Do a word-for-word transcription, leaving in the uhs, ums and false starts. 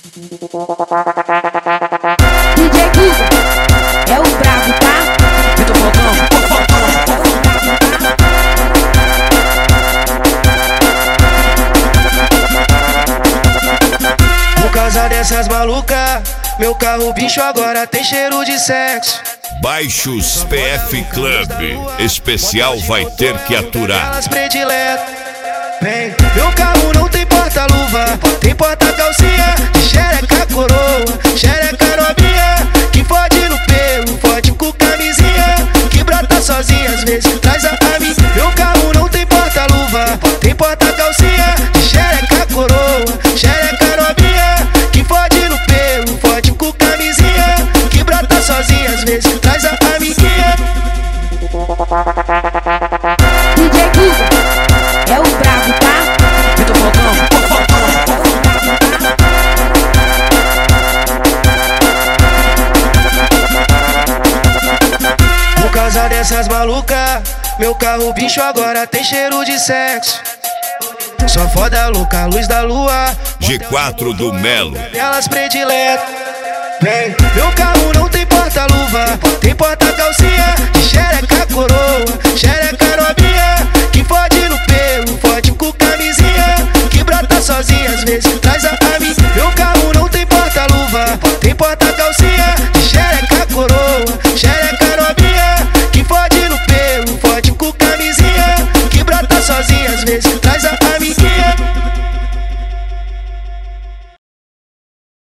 D J Guga é o brabo, tá? Vitor Falcão. Por causa dessas malucas, meu carro bicho agora tem cheiro de sexo. Baixos P F Club especial vai ter que aturar. Elas prediletas. Vem, meu carro não tem porta-luva, tem porta-calcinha, xereca coroa, xereca novinha, que fode no pelo, fode com camisinha, que brota sozinha, às vezes traz a amiga. Meu carro não tem porta-luva, tem porta-calcinha, xereca coroa, xereca novinha, que fode no pelo, fode com camisinha, que brota sozinha, às vezes traz a amiguinha. D J Guga é o brabo, tá? Vitor Falcão. Por causa dessas malucas, meu carro bicho agora tem cheiro de sexo. Só foda louca, luz da lua, G quatro do Melo. elas prediletas. Vem, meu carro não tem porta-luva, tem porta-calcinha, xereca coroa,